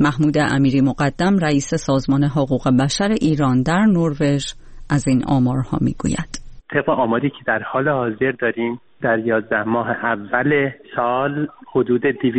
محمود امیری مقدم رئیس سازمان حقوق بشر ایران در نروژ از این آمارها میگوید. طبق آماری که در حال حاضر داریم در 11 ماه اول سال حدود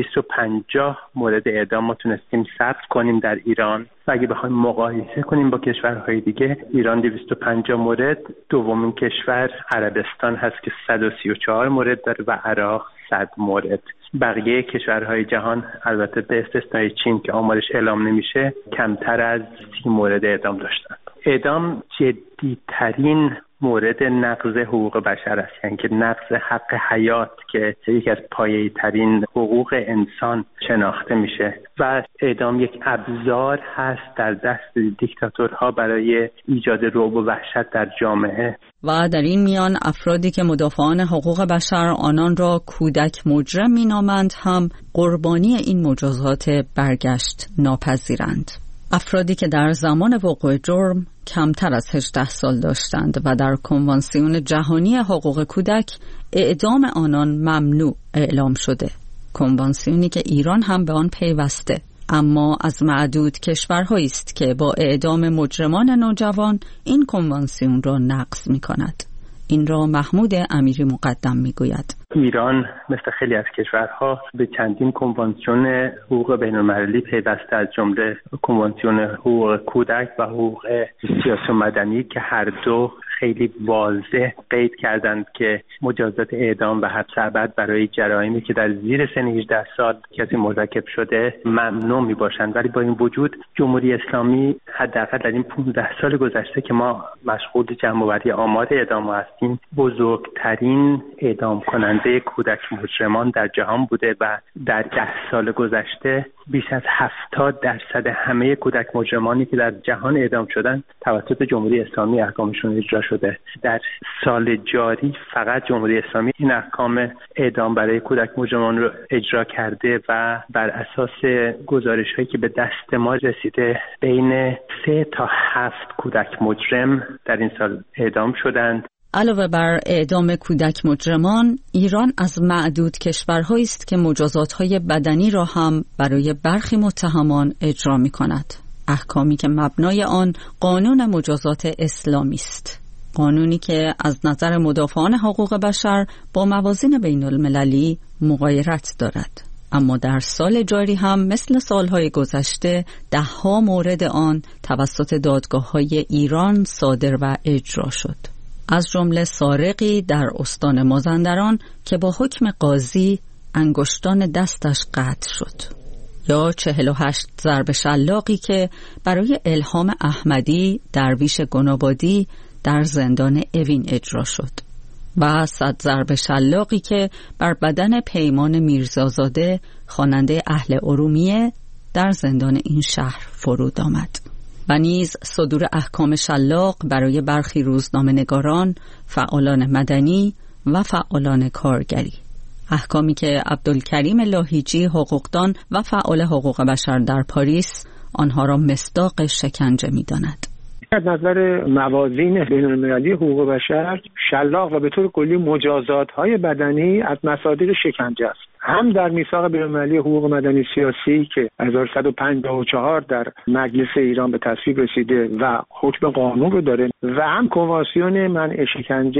250 مورد اعدام ما تونستیم ثبت کنیم در ایران و اگه بخوایم مقایسه کنیم با کشورهای دیگه ایران 250 مورد، دومین کشور عربستان هست که 134 مورد داره و عراق 100 مورد. بقیه کشورهای جهان البته به استثنای چین که آمارش اعلام نمیشه کمتر از 30 مورد اعدام داشتن. اعدام جدی‌ترین مورد نقض حقوق بشر است، یعنی که نقض حق حیات که یکی از پایه‌ترین حقوق انسان شناخته میشه و اعدام یک ابزار هست در دست دیکتاتورها برای ایجاد رعب و وحشت در جامعه. و در این میان افرادی که مدافعان حقوق بشر آنان را کودک مجرم مینامند هم قربانی این مجازات برگشت ناپذیرند. افرادی که در زمان وقوع جرم کمتر از 18 سال داشتند و در کنوانسیون جهانی حقوق کودک اعدام آنان ممنوع اعلام شده، کنوانسیونی که ایران هم به آن پیوسته، اما از معدود کشورهایی است که با اعدام مجرمان نوجوان این کنوانسیون را نقض می‌کند. این را محمود امیری مقدم میگوید. ایران مثل خیلی از کشورها به چندین کنوانسیون حقوق بین‌المللی پیوسته، از جمله کنوانسیون حقوق کودک و حقوق سیاسی و مدنی که هر دو خیلی واضح قید کردند که مجازات اعدام و حبس ابد برای جرایمی که در زیر سن 18 سال کسی مرتکب شده ممنوع می باشند. ولی با این وجود جمهوری اسلامی حداقل در این 15 سال گذشته که ما مشغول جمع‌آوری آمار اعدام هستیم، بزرگترین اعدام کننده کودک مجرمان در جهان بوده و در 10 سال گذشته بیش از 70% همه کودک مجرمانی که در جهان اعدام شدند توسط جمهوری اسلامی احکامشون اجرا شده. در سال جاری فقط جمهوری اسلامی این احکام اعدام برای کودک مجرمان رو اجرا کرده و بر اساس گزارش‌هایی که به دست ما رسیده بین 3 تا 7 کودک مجرم در این سال اعدام شدند. علاوه بر اعدام کودک مجرمان، ایران از معدود کشورهایی است که مجازات‌های بدنی را هم برای برخی متهمان اجرا می‌کند. احکامی که مبنای آن قانون مجازات اسلامی است. قانونی که از نظر مدافعان حقوق بشر با موازین بین‌المللی مغایرت دارد. اما در سال جاری هم مثل سالهای گذشته 10 مورد آن توسط دادگاه‌های ایران صادر و اجرا شد. از جمله سارقی در استان مازندران که با حکم قاضی انگشتان دستش قطع شد، یا 48 ضرب شلاقی که برای الهام احمدی درویش گنابادی در زندان اوین اجرا شد و 100 ضرب شلاقی که بر بدن پیمان میرزازاده خواننده اهل ارومیه در زندان این شهر فرود آمد. و نیز صدور احکام شلاق برای برخی روزنامه‌نگاران، فعالان مدنی و فعالان کارگری. احکامی که عبدالکریم لاهیجی حقوقدان و فعال حقوق بشر در پاریس آنها را مصداق شکنجه می‌داند. از نظر موازین بین‌المللی حقوق بشر، شلاق و به طور کلی مجازات‌های بدنی از مصادیق شکنجه است. هم در میثاق بین‌المللی حقوق مدنی سیاسی که 1154 در مجلس ایران به تصویب رسیده و حکم قانون رو داره و هم کنوانسیون منع شکنجه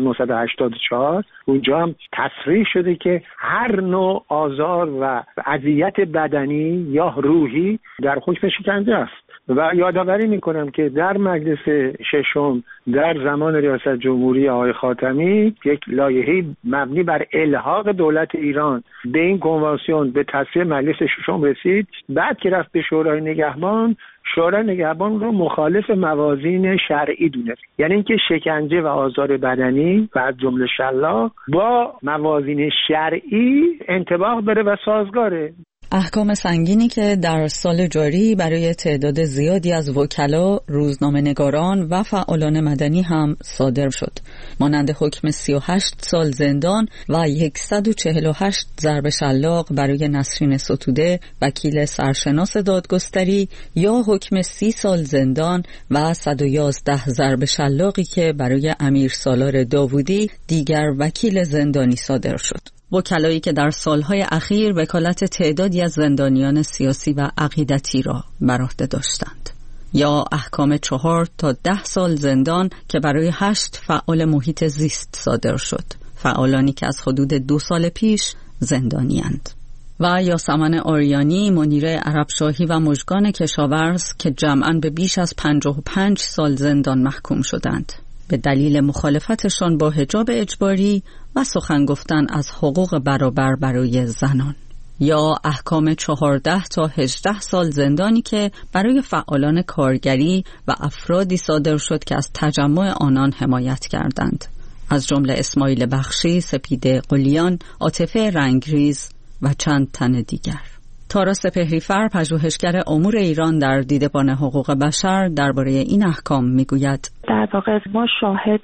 1984 اونجا هم تصریح شده که هر نوع آزار و اذیت بدنی یا روحی در حکم شکنجه است. و یادآوری میکنم که در مجلس ششم در زمان ریاست جمهوری آقای خاتمی یک لایحه مبنی بر الحاق دولت ایران به این کنوانسیون به تصویب مجلس ششم رسید. بعد که رفت به شورای نگهبان، شورای نگهبان رو مخالف موازین شرعی دونست، یعنی اینکه شکنجه و آزار بدنی و از جمله شلاق با موازین شرعی انطباق داره و سازگاره. احکام سنگینی که در سال جاری برای تعداد زیادی از وکلا، روزنامه‌نگاران و فعالان مدنی هم صادر شد، مانند حکم 38 سال زندان و 148 ضرب شلاق برای نسرین ستوده، وکیل سرشناس دادگستری، یا حکم 30 سال زندان و 111 ضرب شلاقی که برای امیر سالار داوودی، دیگر وکیل زندانی صادر شد. وکلایی که در سالهای اخیر وکالت تعدادی از زندانیان سیاسی و عقیدتی را بر عهده داشتند، یا احکام 4 تا 10 سال زندان که برای 8 فعال محیط زیست صادر شد، فعالانی که از حدود 2 سال پیش زندانی‌اند. و یاسمن آریانی، منیر عربشاهی و مژگان کشاورز که جمعاً به بیش از 55 سال زندان محکوم شدند به دلیل مخالفتشان با حجاب اجباری و سخن گفتن از حقوق برابر برای زنان، یا احکام 14 تا 18 سال زندانی که برای فعالان کارگری و افرادی صادر شد که از تجمع آنان حمایت کردند، از جمله اسماعیل بخشی، سپیده قلیان، عاطفه رنگریز و چند تن دیگر. تارا سپهریفر، پژوهشگر امور ایران در دیدبان حقوق بشر، درباره این احکام میگوید: در واقع ما شاهد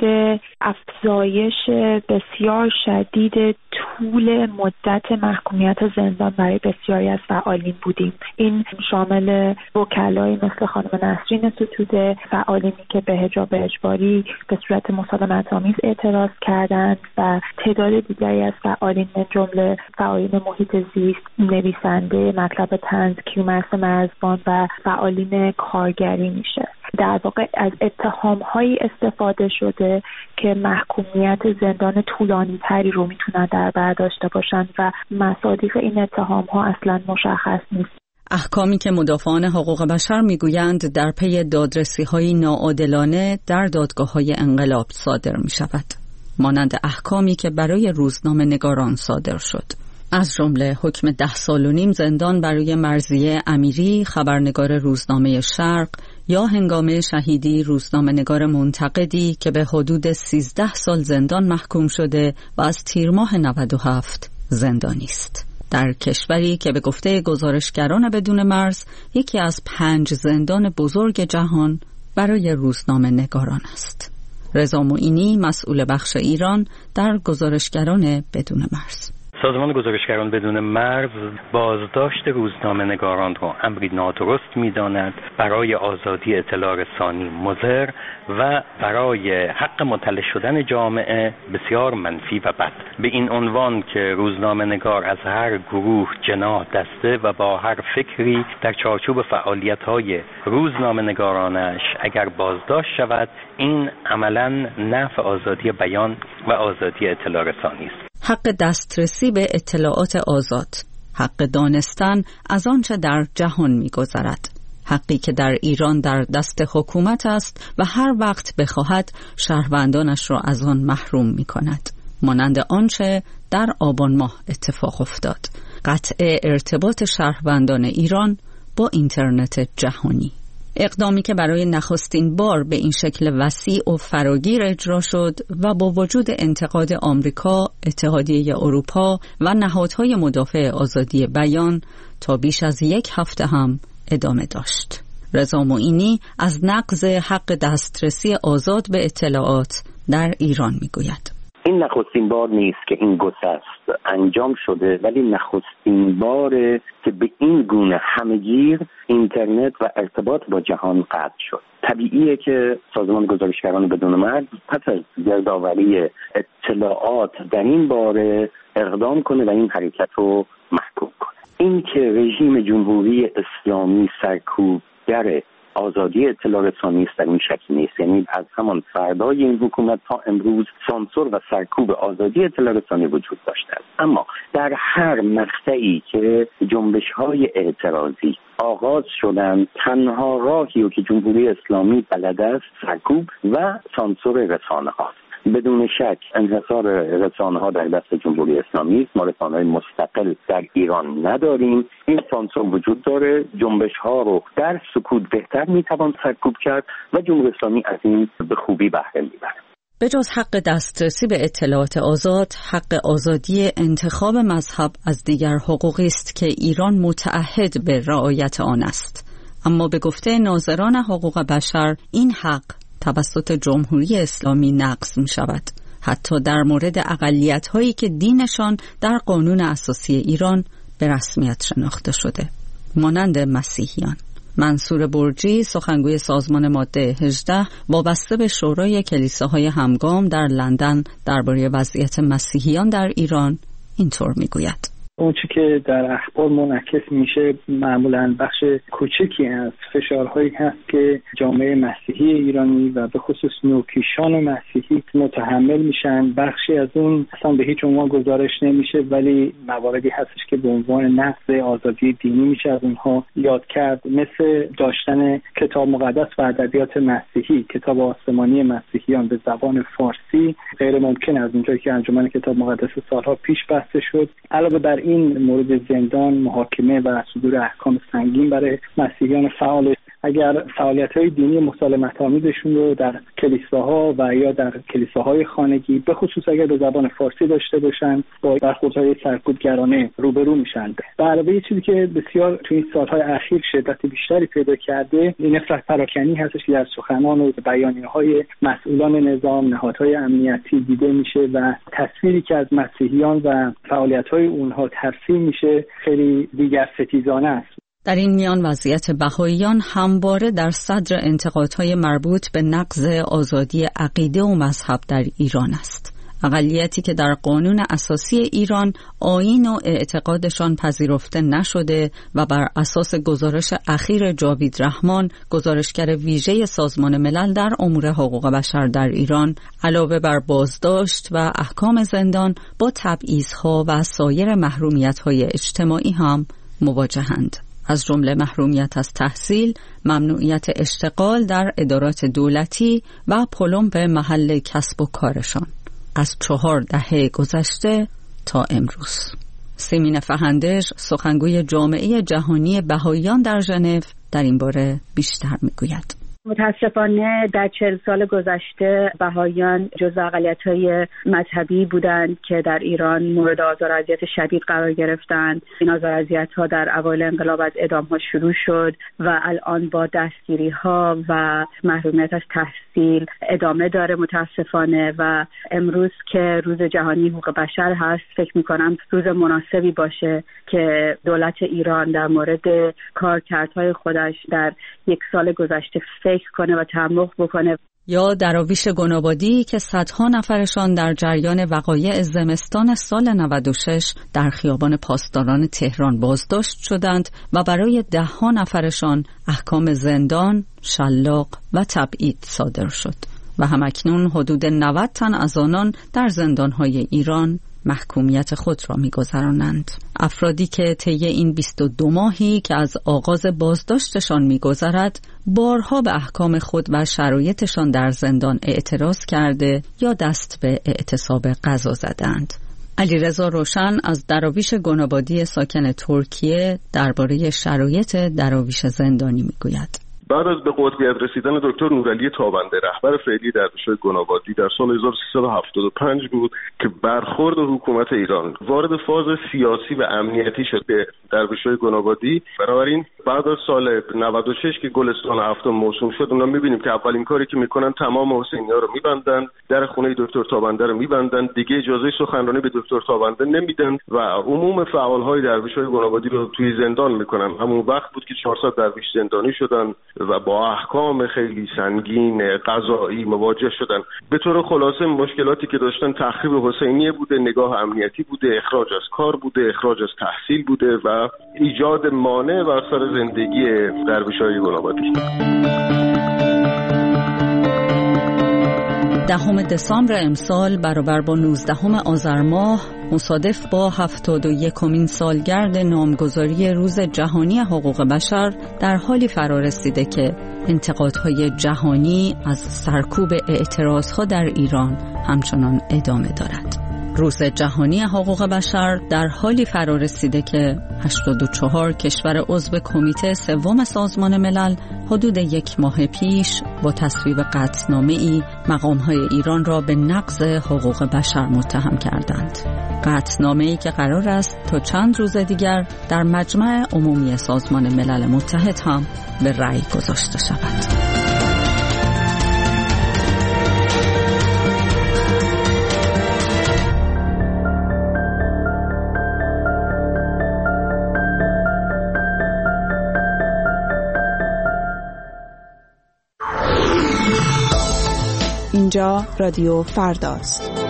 افزایش بسیار شدید طول مدت محکومیت زندان برای بسیاری از فعالین بودیم. این شامل وکلایی مثل خانم نسرین ستوده، فعالینی که به حجاب اجباری به صورت مسالمت‌آمیز اعتراض کردند و تعداد دیگری از فعالین من جمله فعالین محیط زیست، نویسنده مطلب طنز کیومرث مرزبان و فعالین کارگری میشه. در واقع از اتهام‌هایی استفاده شده که محکومیت زندان طولانی تری رو میتونن در بر داشته باشن و مصادیق این اتهام‌ها اصلا مشخص نیست. احکامی که مدافعان حقوق بشر میگویند در پی دادرسی‌های ناعادلانه در دادگاه‌های انقلاب صادر می‌شود، مانند احکامی که برای روزنامه‌نگاران صادر شد، از جمله حکم 10 سال و نیم زندان برای مرضیه امیری، خبرنگار روزنامه شرق، یا هنگامه شهیدی، روزنامه‌نگار منتقدی که به حدود 13 سال زندان محکوم شده و از تیر ماه 97 زندانی است. در کشوری که به گفته گزارشگران بدون مرز یکی از 5 زندان بزرگ جهان برای روزنامه‌نگاران است. رضا معینی، مسئول بخش ایران در گزارشگران بدون مرز: سازمان گزارشگران بدون مرز بازداشت روزنامه‌نگاران را امری نادرست می‌داند، برای آزادی اطلاع رسانی مضر و برای حق مطلع شدن جامعه بسیار منفی و بد. به این عنوان که روزنامه‌نگار از هر گروه، جناح، دسته و با هر فکری در چارچوب فعالیت‌های روزنامه‌نگارانش اگر بازداشت شود، این عملاً نفی آزادی بیان و آزادی اطلاع رسانی است. حق دسترسی به اطلاعات آزاد، حق دانستن از آنچه در جهان می‌گذرد، حقی که در ایران در دست حکومت است و هر وقت بخواهد شهروندانش را از آن محروم می‌کند، مانند آنچه در آبان ماه اتفاق افتاد: قطع ارتباط شهروندان ایران با اینترنت جهانی. اقدامی که برای نخستین بار به این شکل وسیع و فراگیر اجرا شد و با وجود انتقاد آمریکا، اتحادیه اروپا و نهادهای مدافع آزادی بیان تا بیش از 1 هفته هم ادامه داشت. رضا معینی از نقض حق دسترسی آزاد به اطلاعات در ایران میگوید: این نخستین بار نیست که این گسست انجام شده، ولی نخستین باره که به این گونه همه‌گیر اینترنت و ارتباط با جهان قطع شد. طبیعیه که سازمان گزارشگران بدون مرز پس از گردآوری اطلاعات در این باره اقدام کنه و این حرکت رو محکوم کنه. این که رژیم جمهوری اسلامی سرکوبگر آزادی اطلاع رسانی است در این شکل نیست، یعنی از همان فردای این حکومت تا امروز سانسور و سرکوب آزادی اطلاع رسانی وجود داشته است. اما در هر مقطعی که جنبش‌های اعتراضی آغاز شدند، تنها راهی که جمهوری اسلامی بلد است سرکوب و سانسور رسانه هاست. بدون شک انحصار رسانه ها در دست جمهوری اسلامی است. ما رسانه‌های مستقل در ایران نداریم. این سانسور وجود داره. جنبش ها رو در سکوت بهتر میتوان سرکوب کرد و جمهوری اسلامی از این به خوبی بهره میبره. به جز حق دسترسی به اطلاعات آزاد، حق آزادی انتخاب مذهب از دیگر حقوقی است که ایران متعهد به رعایت آن است. اما به گفته ناظران حقوق بشر این حق توسط جمهوری اسلامی نقض می شود، حتی در مورد اقلیت‌هایی که دینشان در قانون اساسی ایران به رسمیت شناخته شده، مانند مسیحیان. منصور برجی، سخنگوی سازمان ماده 18 وابسته به شورای کلیساهای همگام در لندن، درباره وضعیت مسیحیان در ایران اینطور میگوید: اون چی که در اخبار منعکس میشه معمولاً بخش کوچکی از فشارهایی هست که جامعه مسیحی ایرانی و به خصوص نوکیشان مسیحی متحمل میشن. بخشی از اون اصلا به هیچ عنوان گزارش نمیشه، ولی مواردی هستش که به عنوان نقض آزادی دینی میشه از اونها یاد کرد، مثل داشتن کتاب مقدس و ادبیات مسیحی، کتاب آسمانی مسیحیان به زبان فارسی غیر ممکن از اونجایی که انجمن کتاب مقدس سالها پیش بسته شد. علاوه بر این مورد زندان، محاکمه و صدور احکام سنگین برای مسیحیان فعال. اگر فعالیت‌های دینی مسالمت‌آمیزشون رو در کلیساها و یا در کلیساهای خانگی به خصوص اگر به زبان فارسی داشته باشن با برخوردهای سرکوبگرانه روبرو میشن. به علاوه چیزی که بسیار تو این سال‌های اخیر شدت بیشتری پیدا کرده، این نفرت پراکنی هستش که در سخنان و بیانیه‌های مسئولان نظام، نهادهای امنیتی دیده میشه و تصویری که از مسیحیان و فعالیت‌های اونها ترسیم میشه خیلی دیگر ستیزانه است. در این میان وضعیت بهائیان همواره در صدر انتقادهای مربوط به نقض آزادی عقیده و مذهب در ایران است. اقلیتی که در قانون اساسی ایران آیین و اعتقادشان پذیرفته نشده و بر اساس گزارش اخیر جاوید رحمان، گزارشگر ویژه سازمان ملل در امور حقوق بشر در ایران، علاوه بر بازداشت و احکام زندان با تبعیض‌ها و سایر محرومیت‌های اجتماعی هم مواجهند. از جمله محرومیت از تحصیل، ممنوعیت اشتغال در ادارات دولتی و پلم به محل کسب و کارشان از 4 دهه گذشته تا امروز. سیمین فهندش، سخنگوی جامعه جهانی بهائیان در ژنو، در این باره بیشتر میگوید. متاسفانه در 40 سال گذشته بهائیان جزو اقلیت‌های مذهبی بودند که در ایران مورد آزار و اذیت شدید قرار گرفتند. این آزار و اذیت‌ها در اوایل انقلاب از اعدام‌ها شروع شد و الان با دستگیری‌ها و محرومیت از تحصیل ادامه داره متاسفانه. و امروز که روز جهانی حقوق بشر هست، فکر می‌کنم روز مناسبی باشه که دولت ایران در مورد کارکردهای خودش در 1 سال گذشته فکر کنه و تعمق بکنه. یا دراویش گنابادی که صدها نفرشان در جریان وقایع زمستان سال 96 در خیابان پاسداران تهران بازداشت شدند و برای 10 نفرشان احکام زندان، شلاق و تبعید صادر شد و همکنون حدود 90 تن از آنان در زندانهای ایران محکومیت خود را می‌گذرانند. افرادی که طی این 22 ماهی که از آغاز بازداشتشان می‌گذرد، بارها به احکام خود و شرایطشان در زندان اعتراض کرده یا دست به اعتصاب غذا زدند. علیرضا روشن از دراویش گنابادی ساکن ترکیه درباره شرایط دراویش زندانی می‌گوید. بعد از به قطبیت رسیدن دکتر نورعلی تابنده، رهبر فعلی درویش‌های گنابادی، در سال 1375 بود که برخورد حکومت ایران وارد فاز سیاسی و امنیتی شد به درویش‌های گنابادی. بنابراین بعد از سال 96 که گلستان هفتم موسوم شد، اونا می‌بینیم که اولین کاری که می‌کنن تمام حسینی‌ها رو می‌بندن، در خونه دکتر تابنده رو می‌بندن، دیگه اجازه سخنرانی به دکتر تابنده نمیدن و عموم فعال‌های درویش‌های گنابادی رو توی زندان می‌کنن. همون وقت بود که 400 درویش زندانی شدن و با احکام خیلی سنگین قضایی مواجه شدن. به طور خلاصه مشکلاتی که داشتن تخریب حسینیه بوده، نگاه امنیتی بوده، اخراج از کار بوده، اخراج از تحصیل بوده و ایجاد مانع بر سر زندگی درویش‌های گنابادی. 10 دسامبر امسال برابر با 19 آذر ماه مصادف با 71مین سالگرد نامگذاری روز جهانی حقوق بشر در حالی فرا رسیده که انتقادهای جهانی از سرکوب اعتراضها در ایران همچنان ادامه دارد. روز جهانی حقوق بشر در حالی فرا رسیده که 84 کشور عضو کمیته سوم سازمان ملل حدود 1 ماه پیش با تصویب قطعنامه‌ای مقام‌های ایران را به نقض حقوق بشر متهم کردند. قطعنامه‌ای که قرار است تا چند روز دیگر در مجمع عمومی سازمان ملل متحد هم به رأی گذاشته شود. اینجا رادیو فرداست.